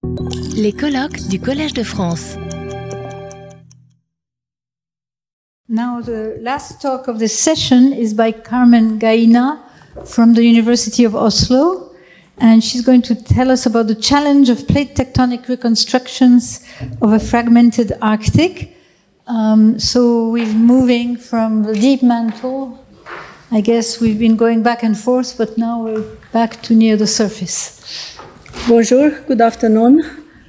Les colloques du Collège de France. Now the last talk of this session is by Carmen Gaina from the University of Oslo, and she's going to tell us about the challenge of plate tectonic reconstructions of a fragmented Arctic. So we're moving from the deep mantle. I guess we've been going back and forth, but now we're back to near the surface. Bonjour, good afternoon.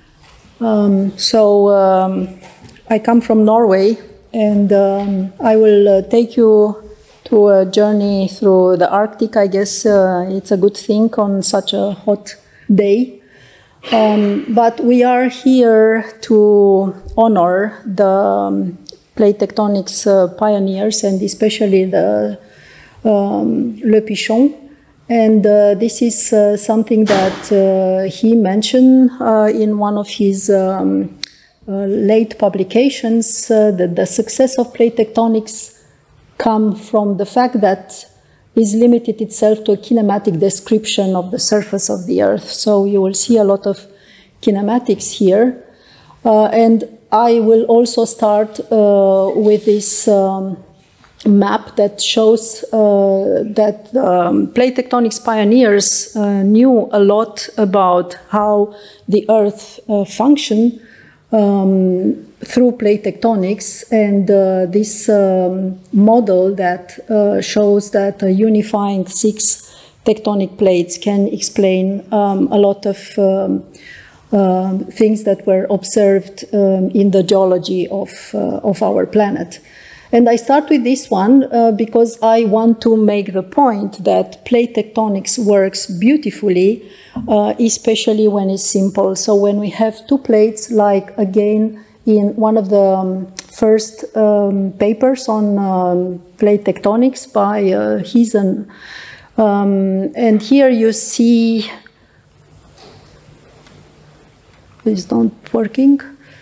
I come from Norway, and I will take you to a journey through the Arctic. I guess it's a good thing on such a hot day. But we are here to honor the plate tectonics pioneers, and especially the Le Pichon. And this is something that he mentioned in one of his late publications, that the success of plate tectonics come from the fact that it limited itself to a kinematic description of the surface of the Earth. So you will see a lot of kinematics here. And I will also start with this map that shows that plate tectonics pioneers knew a lot about how the Earth functioned through plate tectonics, and this model that shows that unifying 6 tectonic plates can explain a lot of things that were observed in the geology of our planet. And I start with this one because I want to make the point that plate tectonics works beautifully, especially when it's simple. So when we have 2 plates, like again in one of the first papers on plate tectonics by Heisen, and here you see, it's not working.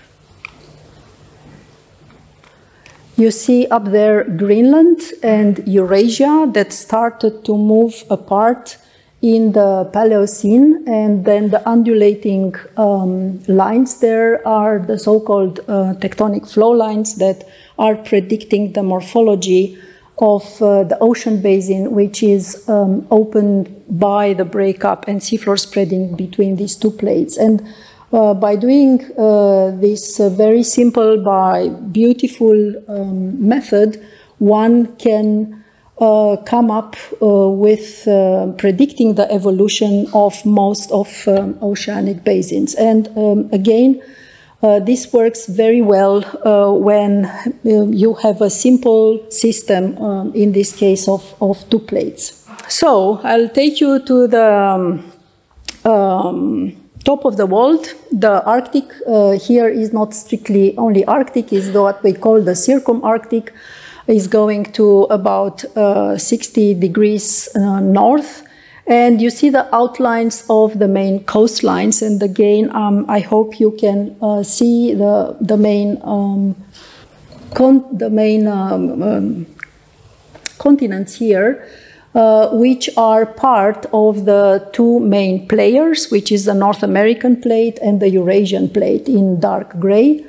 You see up there Greenland and Eurasia that started to move apart in the Paleocene, and then the undulating lines there are the so-called tectonic flow lines that are predicting the morphology of the ocean basin, which is opened by the breakup and seafloor spreading between these 2 plates. And by doing this very simple, by beautiful method, one can come up with predicting the evolution of most of oceanic basins. And again, this works very well when you have a simple system, in this case of 2 plates. So I'll take you to the top of the world. The Arctic here is not strictly only Arctic, is what we call the circumarctic, is going to about 60 degrees north. And you see the outlines of the main coastlines. And again, I hope you can see the main continents here, which are part of the 2 main players, which is the North American plate and the Eurasian plate in dark gray.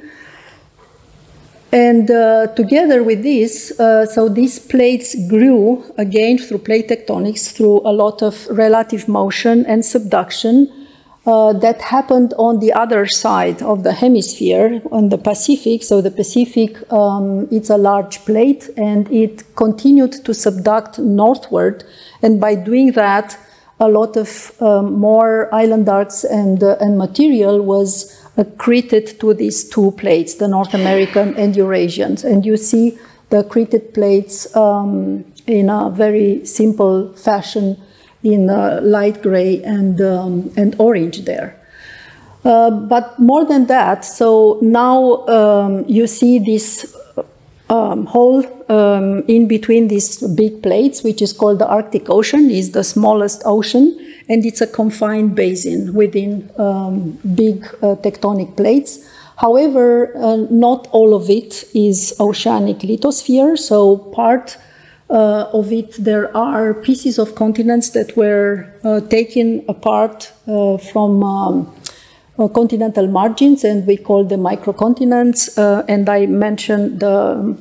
And together with this, so these plates grew again through plate tectonics, through a lot of relative motion and subduction that happened on the other side of the hemisphere, on the Pacific. So the Pacific, it's a large plate, and it continued to subduct northward. And by doing that, a lot of more island arcs and material was accreted to these 2 plates, the North American and Eurasians. And you see the accreted plates in a very simple fashion in light gray and orange there. But more than that, so now you see this hole in between these big plates, which is called the Arctic Ocean, is the smallest ocean, and it's a confined basin within big tectonic plates. However, not all of it is oceanic lithosphere, so part of it, there are pieces of continents that were taken apart from continental margins, and we call them microcontinents. And I mentioned the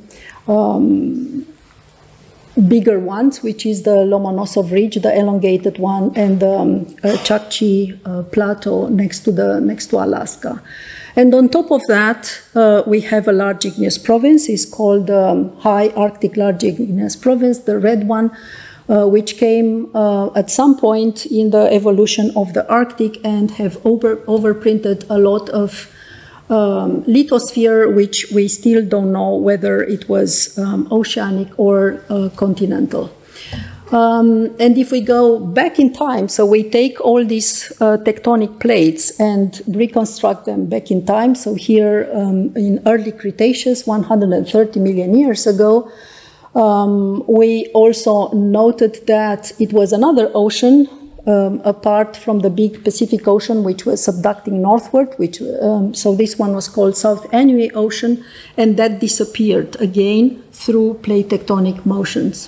bigger ones, which is the Lomonosov Ridge, the elongated one, and the Chukchi Plateau next to Alaska. And on top of that, we have a large igneous province. It's called High Arctic Large Igneous Province, the red one, which came at some point in the evolution of the Arctic and have overprinted a lot of lithosphere, which we still don't know whether it was oceanic or continental. And if we go back in time, so we take all these tectonic plates and reconstruct them back in time. So here in early Cretaceous, 130 million years ago, we also noted that it was another ocean apart from the big Pacific Ocean, which was subducting northward, so this one was called South Anhui Ocean, and that disappeared again through plate tectonic motions.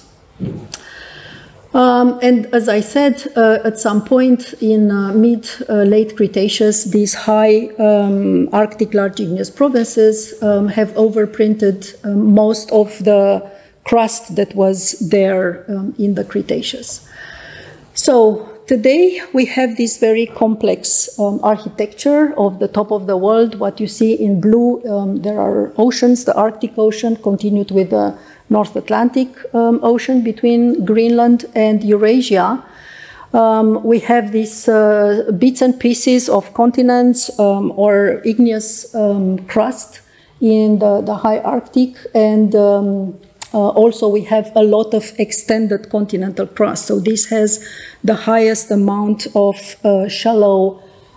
And as I said, at some point in late Cretaceous, these high Arctic large igneous provinces have overprinted most of the crust that was there in the Cretaceous. So today we have this very complex architecture of the top of the world. What you see in blue, there are oceans, the Arctic Ocean continued with the North Atlantic Ocean between Greenland and Eurasia. We have these bits and pieces of continents or igneous crust in the high Arctic, and also we have a lot of extended continental crust. So this has the highest amount of shallow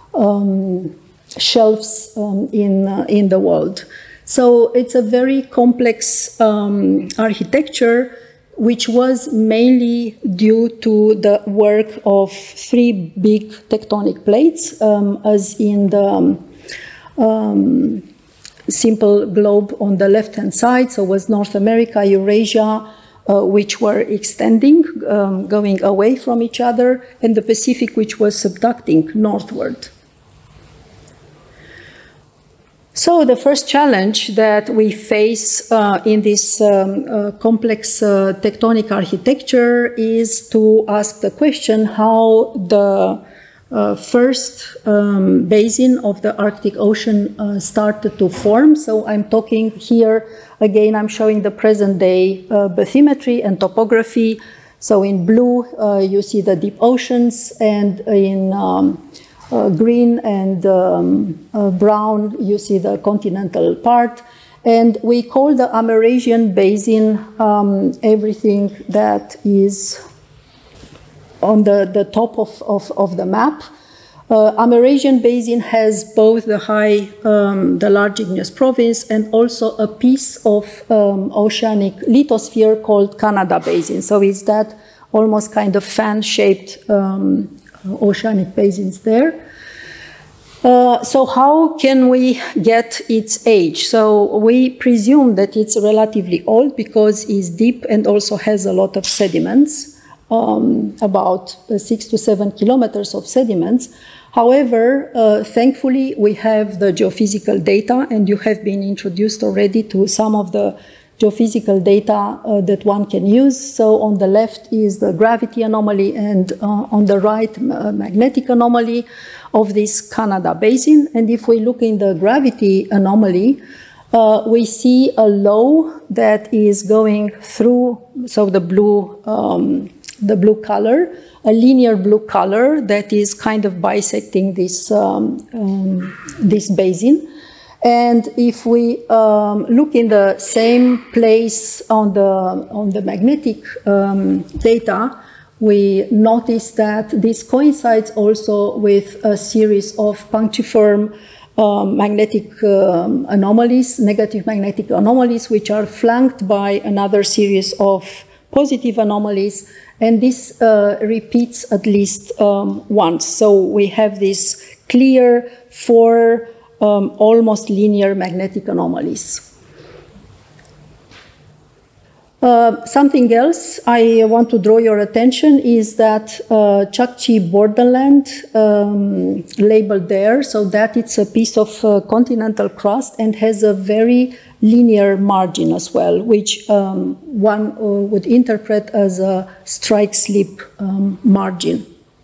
shelves in the world. So it's a very complex architecture, which was mainly due to the work of three big tectonic plates, as in the simple globe on the left-hand side. So it was North America, Eurasia, which were extending, going away from each other, and the Pacific, which was subducting northward. So the first challenge that we face in this complex tectonic architecture is to ask the question how the first basin of the Arctic Ocean started to form. So I'm talking here, again, I'm showing the present day bathymetry and topography. So in blue, you see the deep oceans, and in green and brown, you see the continental part. And we call the Amerasian Basin everything that is on the top of the map. Amerasian Basin has both the the large igneous province and also a piece of oceanic lithosphere called Canada Basin. So it's that almost kind of fan-shaped oceanic basins there. So how can we get its age? So we presume that it's relatively old because it's deep and also has a lot of sediments, about 6 to 7 kilometers of sediments. However, thankfully, we have the geophysical data, and you have been introduced already to some of the geophysical data that one can use. So on the left is the gravity anomaly, and on the right, magnetic anomaly of this Canada Basin. And if we look in the gravity anomaly, we see a low that is going through, so the blue color, a linear blue color that is kind of bisecting this, this basin. And if we look in the same place on the magnetic data, we notice that this coincides also with a series of punctiform magnetic anomalies, negative magnetic anomalies, which are flanked by another series of positive anomalies, and this repeats at least once. So we have this clear four almost linear magnetic anomalies. Something else I want to draw your attention is that Chukchi borderland labeled there, so that it's a piece of continental crust and has a very linear margin as well, which one would interpret as a strike-slip margin.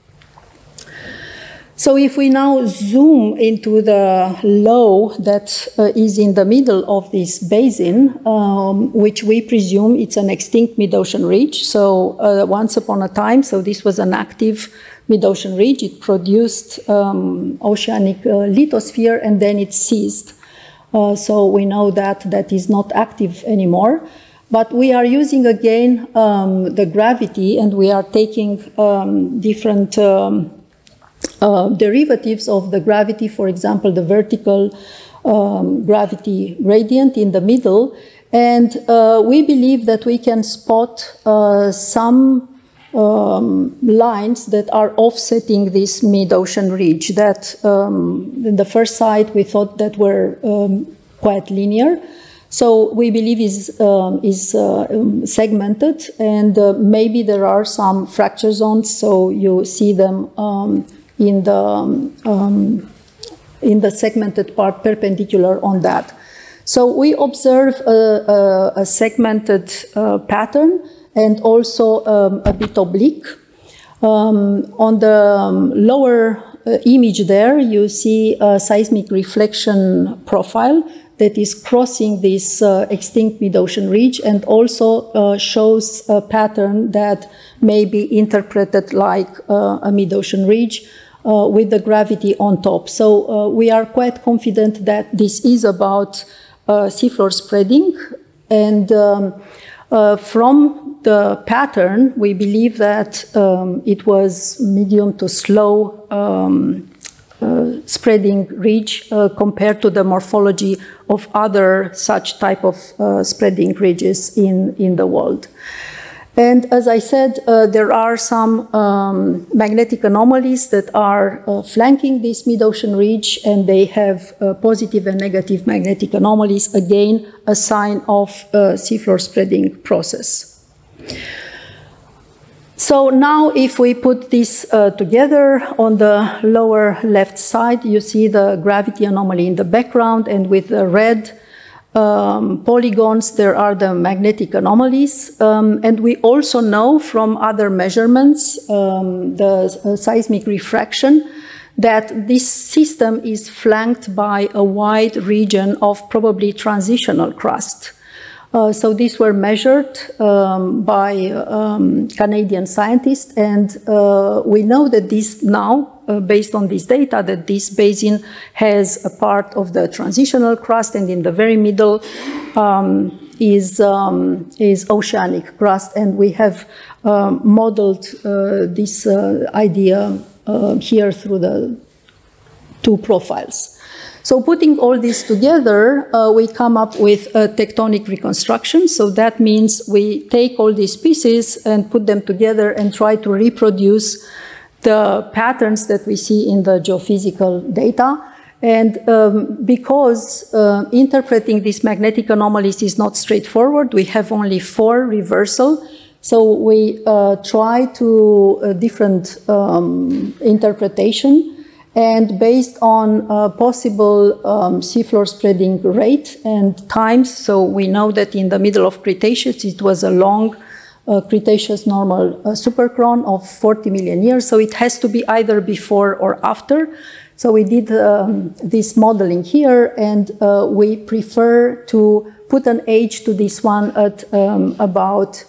So if we now zoom into the low that is in the middle of this basin, which we presume it's an extinct mid-ocean ridge. So once upon a time, so this was an active mid-ocean ridge. It produced oceanic lithosphere and then it ceased. So we know that that is not active anymore. But we are using again the gravity, and we are taking different derivatives of the gravity, for example, the vertical gravity gradient in the middle. And we believe that we can spot some lines that are offsetting this mid-ocean ridge that in the first sight we thought that were quite linear. So we believe is segmented, and maybe there are some fracture zones, so you see them in the segmented part perpendicular on that. So we observe a segmented pattern and also a bit oblique. On the lower image there, you see a seismic reflection profile that is crossing this extinct mid-ocean ridge, and also shows a pattern that may be interpreted like a mid-ocean ridge with the gravity on top. So we are quite confident that this is about seafloor spreading, and from the pattern we believe that it was medium to slow spreading ridge compared to the morphology of other such type of spreading ridges in the world. And as I said, there are some magnetic anomalies that are flanking this mid-ocean ridge, and they have positive and negative magnetic anomalies, again, a sign of seafloor spreading process. So now if we put this together, on the lower left side, you see the gravity anomaly in the background, and with the red polygons, there are the magnetic anomalies. And we also know from other measurements, the seismic refraction, that this system is flanked by a wide region of probably transitional crust. So these were measured by Canadian scientists, and we know that this now, based on this data, that this basin has a part of the transitional crust, and in the very middle is oceanic crust, and we have modeled this idea here through the two profiles. So putting all this together, we come up with a tectonic reconstruction. So that means we take all these pieces and put them together and try to reproduce the patterns that we see in the geophysical data. And because interpreting these magnetic anomalies is not straightforward, we have only 4 reversal. So we try to different interpretation. And based on possible seafloor spreading rate and times, so we know that in the middle of Cretaceous, it was a long Cretaceous normal superchron of 40 million years. So it has to be either before or after. So we did this modeling here, and we prefer to put an age to this one at about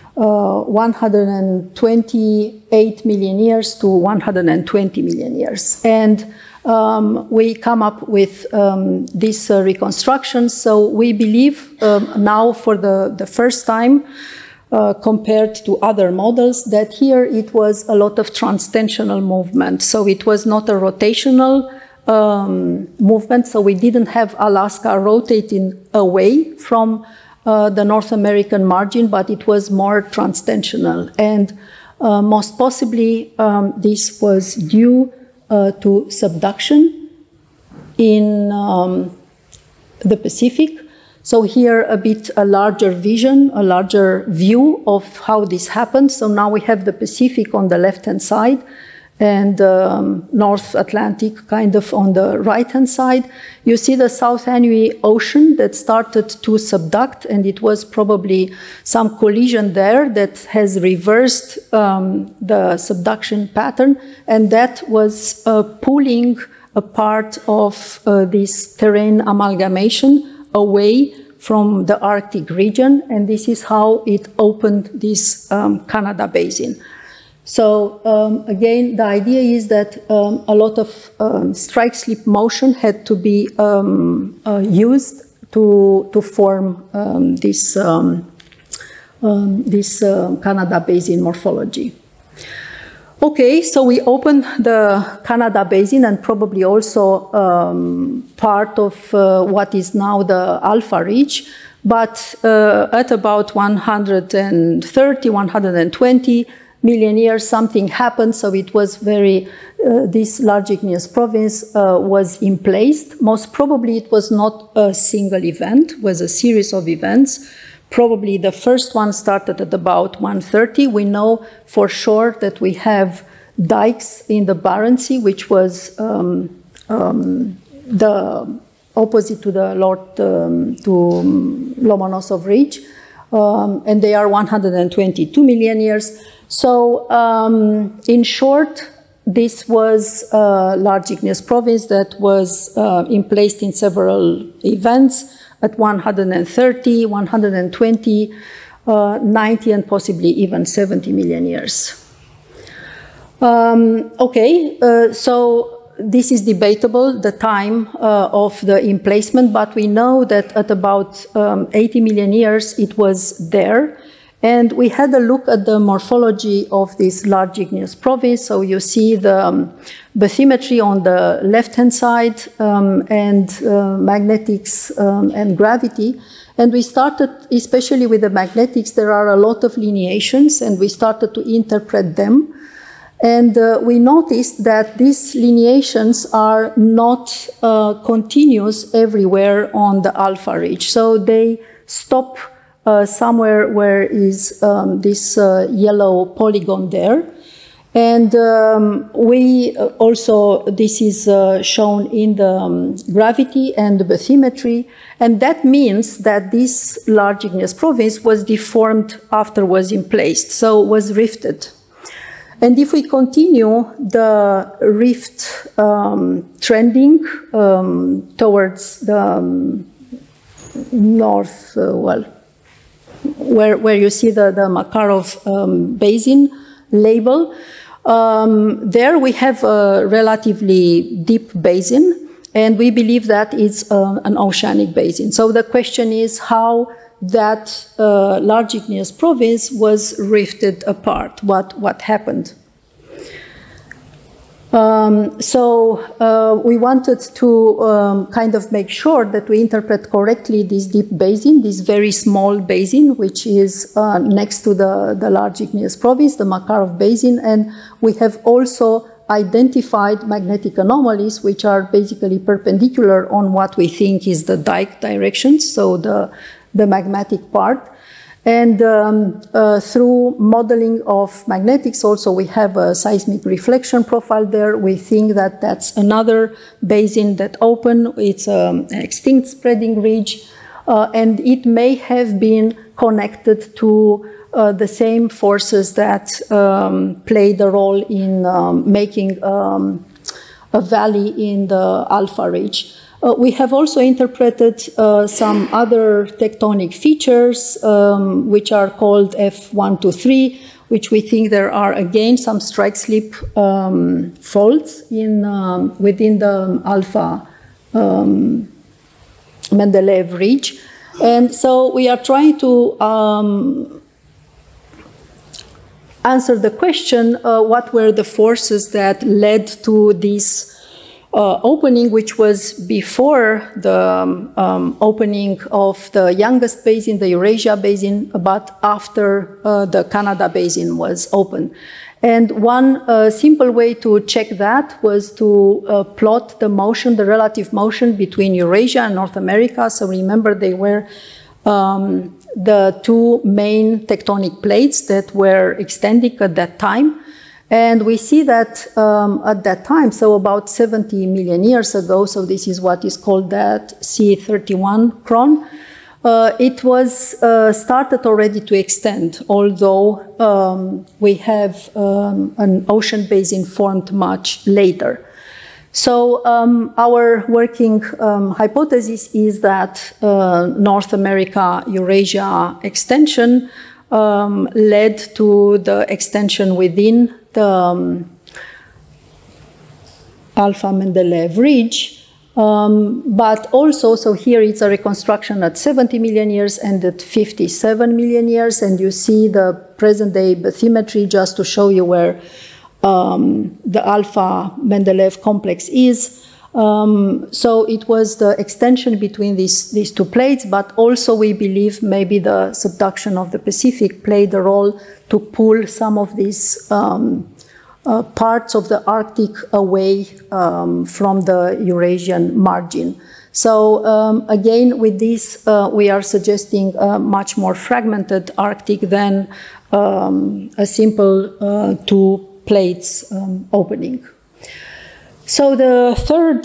128 million years to 120 million years. And we come up with this reconstruction. So we believe now for the first time, compared to other models, that here it was a lot of transtensional movement. So it was not a rotational movement. So we didn't have Alaska rotating away from the North American margin, but it was more transtensional. And most possibly this was due to subduction in the Pacific. So here a bit a larger vision, a larger view of how this happened. So now we have the Pacific on the left-hand side and North Atlantic kind of on the right-hand side. You see the South Anhui Ocean that started to subduct, and it was probably some collision there that has reversed the subduction pattern, and that was pulling a part of this terrain amalgamation away from the Arctic region, and this is how it opened this Canada Basin. So again, the idea is that a lot of strike-slip motion had to be used to form this Canada Basin morphology. Okay, so we open the Canada Basin and probably also part of what is now the Alpha Ridge, but at about 130, 120 million years, something happened, so it was very, this large igneous province was emplaced. Most probably it was not a single event, it was a series of events. Probably the first one started at about 130. We know for sure that we have dikes in the Barents Sea, which was the opposite to the Lomonosov Ridge, and they are 122 million years. So, in short, this was a large igneous province that was emplaced in several events at 130, 120, 90, and possibly even 70 million years. So this is debatable, the time of the emplacement, but we know that at about 80 million years it was there. And we had a look at the morphology of this large igneous province. So you see the bathymetry on the left-hand side and magnetics and gravity. And we started, especially with the magnetics, there are a lot of lineations, and we started to interpret them. And we noticed that these lineations are not continuous everywhere on the Alpha Ridge. So they stop somewhere where is this yellow polygon there. And we also, this is shown in the gravity and the bathymetry, and that means that this large igneous province was deformed after was emplaced, so was rifted. And if we continue the rift trending towards the north, where you see the Makarov Basin label, there we have a relatively deep basin, and we believe that it's an oceanic basin. So the question is how that large igneous province was rifted apart, what happened. We wanted to kind of make sure that we interpret correctly this deep basin, this very small basin, which is next to the large igneous province, the Makarov Basin, and we have also identified magnetic anomalies, which are basically perpendicular on what we think is the dike direction, so the magmatic part. And through modeling of magnetics also, we have a seismic reflection profile there. We think that that's another basin that opened. It's an extinct spreading ridge, and it may have been connected to the same forces that played a role in making a valley in the Alpha Ridge. We have also interpreted some other tectonic features, which are called F123, which we think there are again some strike-slip faults within the Alpha Mendeleev Ridge. And so we are trying to answer the question, what were the forces that led to this opening, which was before the opening of the youngest basin, the Eurasia Basin, but after the Canada Basin was opened. And one simple way to check that was to plot the motion, the relative motion between Eurasia and North America. So remember, they were the two main tectonic plates that were extending at that time. And we see that at that time, so about 70 million years ago, so this is what is called that C31 chron, it was started already to extend, although we have an ocean basin formed much later. So our working hypothesis is that North America-Eurasia extension led to the extension within the Alpha Mendeleev ridge. But also, so here it's a reconstruction at 70 million years and at 57 million years, and you see the present-day bathymetry just to show you where the Alpha Mendeleev complex is. So it was the extension between these two plates, but also we believe maybe the subduction of the Pacific played a role to pull some of these parts of the Arctic away from the Eurasian margin. So again, with this, we are suggesting a much more fragmented Arctic than a simple two plates opening. So the third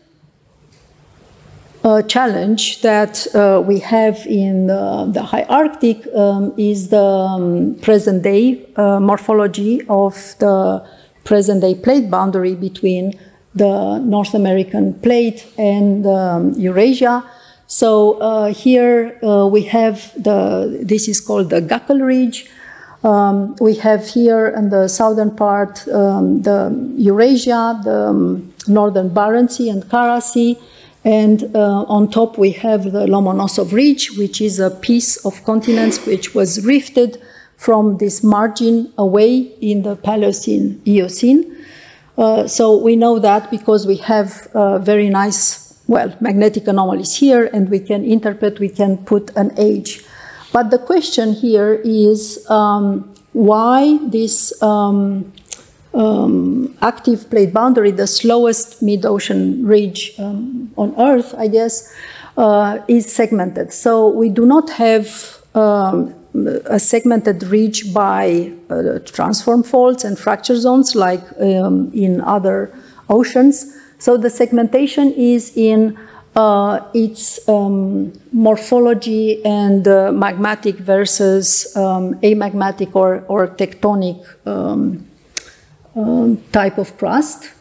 challenge that we have in the high Arctic is the present-day morphology of the present-day plate boundary between the North American plate and Eurasia. So here we have this is called the Gackel Ridge. We have here in the southern part the Eurasia, the northern Barents Sea and Kara Sea, and on top we have the Lomonosov Ridge, which is a piece of continents which was rifted from this margin away in the Paleocene, Eocene. So we know that because we have very nice, well, magnetic anomalies here, and we can interpret, we can put an age. But the question here is why this active plate boundary, the slowest mid-ocean ridge on Earth, I guess, is segmented. So we do not have a segmented ridge by transform faults and fracture zones like in other oceans. So the segmentation is in its morphology and magmatic versus amagmatic or tectonic type of crust.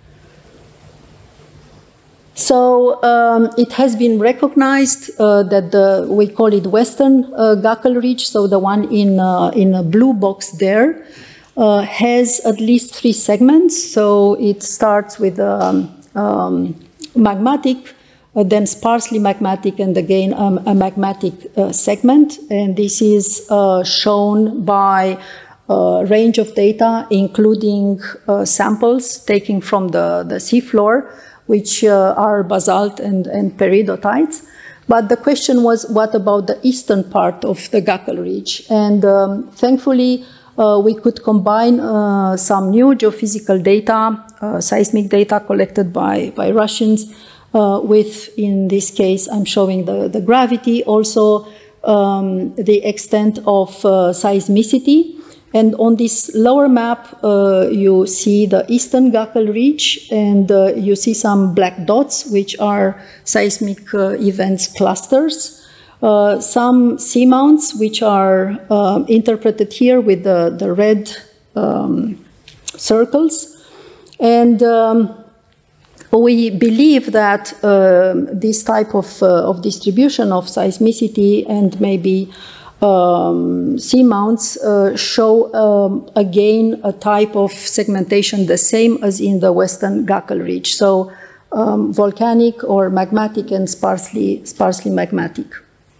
So it has been recognized that we call it Western Gackel Ridge, so the one in a blue box there, has at least 3 segments. So it starts with magmatic, then sparsely magmatic, and again a magmatic segment. And this is shown by a range of data, including samples taken from the seafloor, which are basalt and peridotites. But the question was, what about the eastern part of the Gackel Ridge? And thankfully, we could combine some new geophysical data, seismic data collected by Russians, with, in this case, I'm showing the gravity, also the extent of seismicity. And on this lower map, you see the eastern Gackel Ridge, and you see some black dots, which are seismic events clusters. Some seamounts, which are interpreted here with the red circles. And we believe that this type of distribution of seismicity and maybe seamounts show again a type of segmentation the same as in the Western Gackel Ridge. So volcanic or magmatic and sparsely magmatic.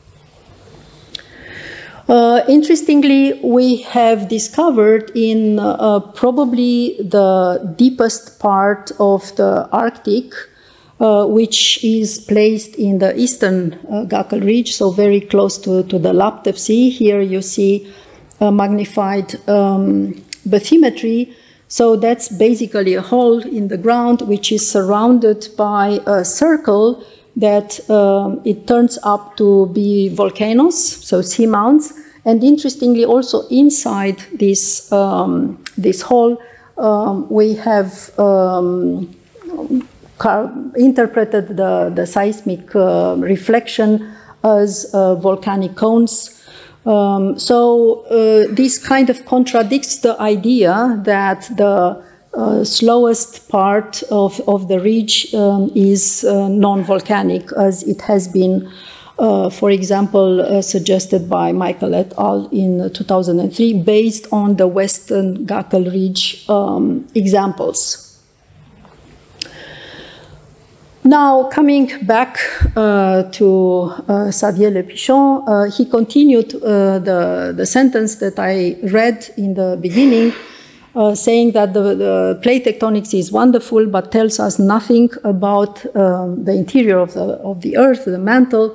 Interestingly, we have discovered in probably the deepest part of the Arctic, which is placed in the eastern Gackel Ridge, so very close to the Laptev Sea. Here you see magnified bathymetry. So that's basically a hole in the ground which is surrounded by a circle that it turns up to be volcanoes, so seamounts. And interestingly, also inside this, this hole, we have interpreted the seismic reflection as volcanic cones. This kind of contradicts the idea that the slowest part of the ridge is non-volcanic, as it has been, for example, suggested by Michael et al. In 2003, based on the Western Gackel Ridge examples. Now, coming back to Xavier Le Pichon, he continued the sentence that I read in the beginning, saying that the plate tectonics is wonderful, but tells us nothing about the interior of the Earth, the mantle.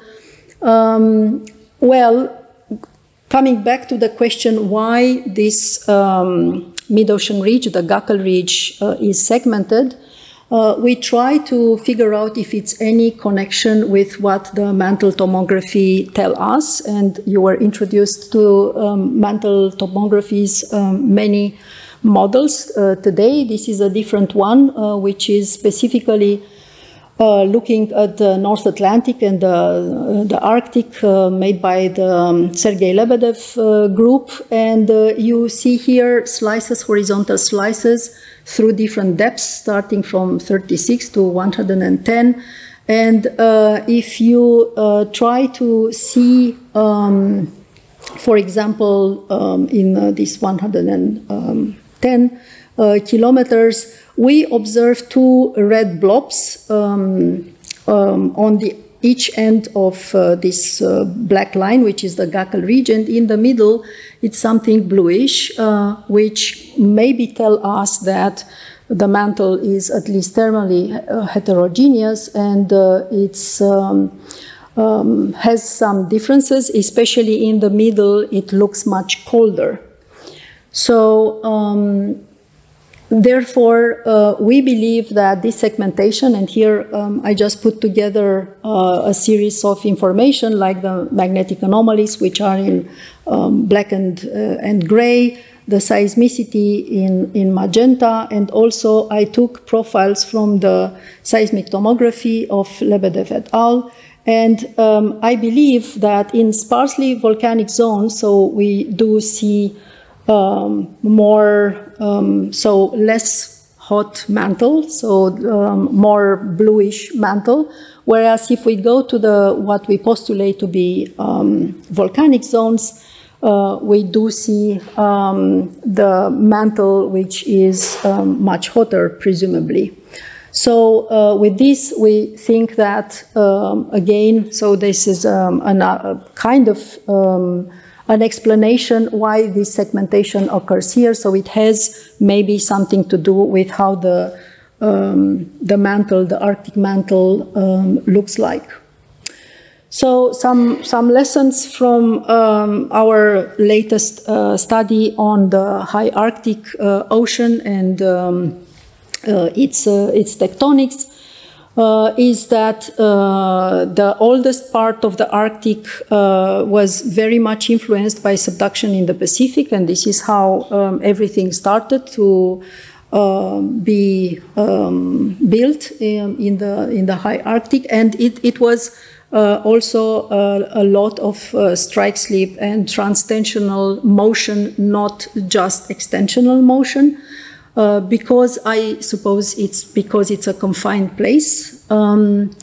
Well, coming back to the question why this mid-ocean ridge, the Gackel Ridge, is segmented, we try to figure out if it's any connection with what the mantle tomography tell us. And you were introduced to mantle tomography's many models today. This is a different one, which is specifically looking at the North Atlantic and the Arctic, made by the Sergei Lebedev group. And you see here slices, horizontal slices, through different depths, starting from 36 to 110. And if you try to see, for example, in this 110 kilometers, we observe two red blobs on each end of this black line, which is the Gackel Ridge, and in the middle it's something bluish, which maybe tell us that the mantle is at least thermally heterogeneous, and it's has some differences, especially in the middle. It looks much colder. So therefore, we believe that this segmentation, and here I just put together a series of information like the magnetic anomalies, which are in black and gray, the seismicity in magenta, and also I took profiles from the seismic tomography of Lebedev et al. And I believe that in sparsely volcanic zones, so we do see more, so less hot mantle, so more bluish mantle. Whereas if we go to what we postulate to be volcanic zones, we do see the mantle which is much hotter, presumably. So with this, we think that, again, so this is a kind of an explanation why this segmentation occurs here. So it has maybe something to do with how the mantle, the Arctic mantle, looks like. So some lessons from our latest study on the high Arctic Ocean and its tectonics is that the oldest part of the Arctic was very much influenced by subduction in the Pacific, and this is how everything started to be built in the high Arctic, and it was also a lot of strike slip and transtensional motion, not just extensional motion. Because I suppose it's because it's a confined place. And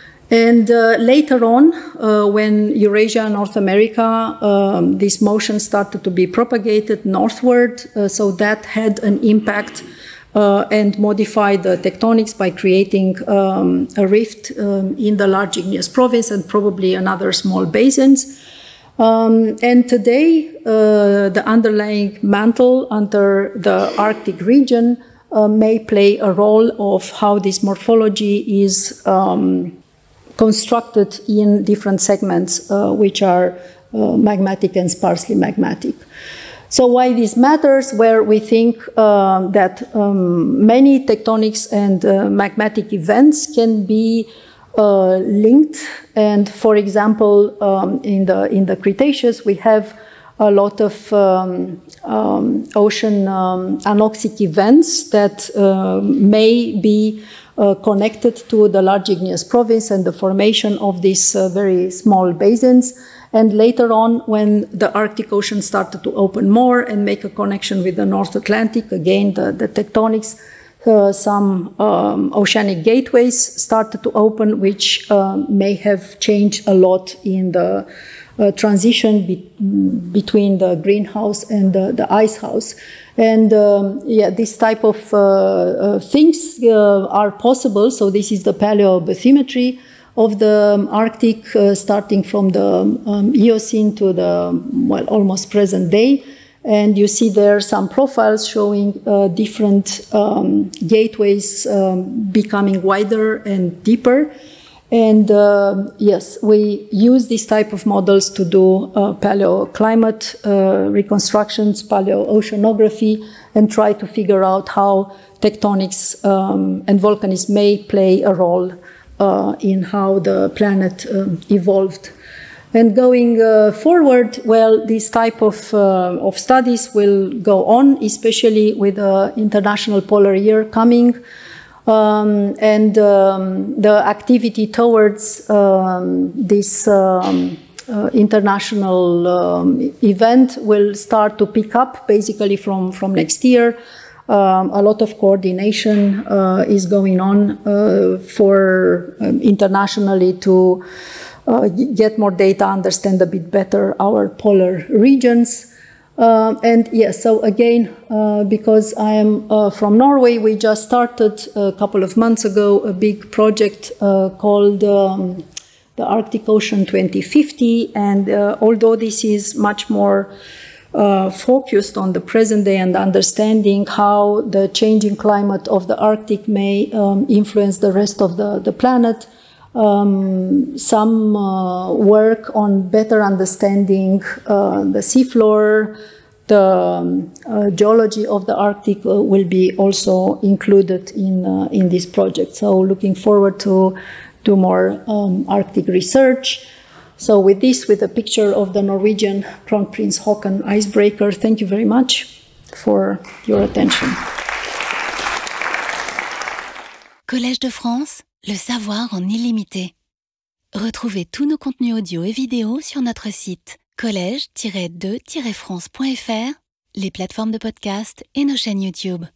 later on, when Eurasia and North America, this motion started to be propagated northward, so that had an impact and modified the tectonics by creating a rift in the large igneous province and probably another small basins. And today, the underlying mantle under the Arctic region may play a role of how this morphology is constructed in different segments, which are magmatic and sparsely magmatic. So why this matters? Where we think that many tectonics and magmatic events can be linked. And for example, in the Cretaceous, we have a lot of ocean anoxic events that may be connected to the large igneous province and the formation of these very small basins. And later on, when the Arctic Ocean started to open more and make a connection with the North Atlantic, again, the tectonics, some oceanic gateways started to open, which may have changed a lot in the transition between the greenhouse and the ice house. And this type of things are possible. So this is the paleobathymetry of the Arctic, starting from the Eocene to the, almost present day. And you see there some profiles showing different gateways becoming wider and deeper. And yes, we use this type of models to do paleoclimate reconstructions, paleooceanography, and try to figure out how tectonics and volcanism may play a role in how the planet evolved. And going forward, well, this type of studies will go on, especially with the International Polar Year coming. And the activity towards this international event will start to pick up basically from next year. A lot of coordination is going on for internationally to get more data, understand a bit better our polar regions. And yes, so again, because I am from Norway, we just started a couple of months ago a big project called the Arctic Ocean 2050. And although this is much more focused on the present day and understanding how the changing climate of the Arctic may influence the rest of the planet, some work on better understanding the seafloor, the geology of the Arctic will be also included in this project. So looking forward to do more Arctic research. So with this, with a picture of the Norwegian Crown Prince Haakon icebreaker, thank you very much for your attention. Collège de France, le savoir en illimité. Retrouvez tous nos contenus audio et vidéo sur notre site collège-2-france.fr, les plateformes de podcast et nos chaînes YouTube.